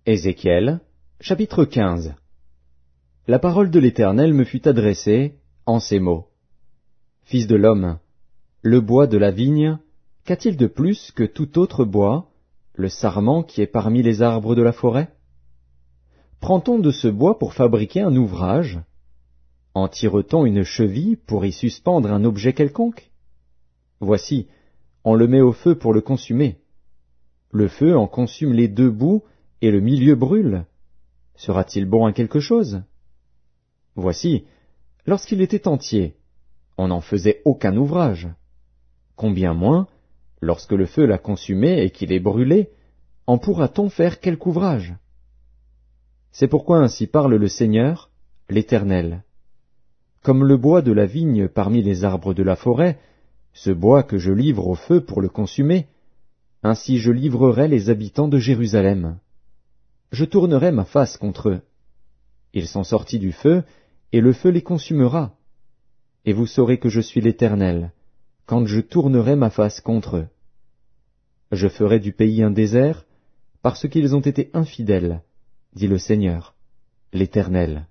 Ézéchiel, chapitre 15. La parole de l'Éternel me fut adressée en ces mots. Fils de l'homme, le bois de la vigne, qu'a-t-il de plus que tout autre bois, le sarment qui est parmi les arbres de la forêt? Prend-on de ce bois pour fabriquer un ouvrage? En tire-t-on une cheville pour y suspendre un objet quelconque? Voici, on le met au feu pour le consumer. Le feu en consume les deux bouts, et le milieu brûle. Sera-t-il bon à quelque chose? Voici, lorsqu'il était entier, on n'en faisait aucun ouvrage. Combien moins, lorsque le feu l'a consumé et qu'il est brûlé, en pourra-t-on faire quelque ouvrage? C'est pourquoi ainsi parle le Seigneur, l'Éternel. Comme le bois de la vigne parmi les arbres de la forêt, ce bois que je livre au feu pour le consumer, ainsi je livrerai les habitants de Jérusalem. Je tournerai ma face contre eux. Ils sont sortis du feu, et le feu les consumera. Et vous saurez que je suis l'Éternel, quand je tournerai ma face contre eux. Je ferai du pays un désert, parce qu'ils ont été infidèles, dit le Seigneur, l'Éternel.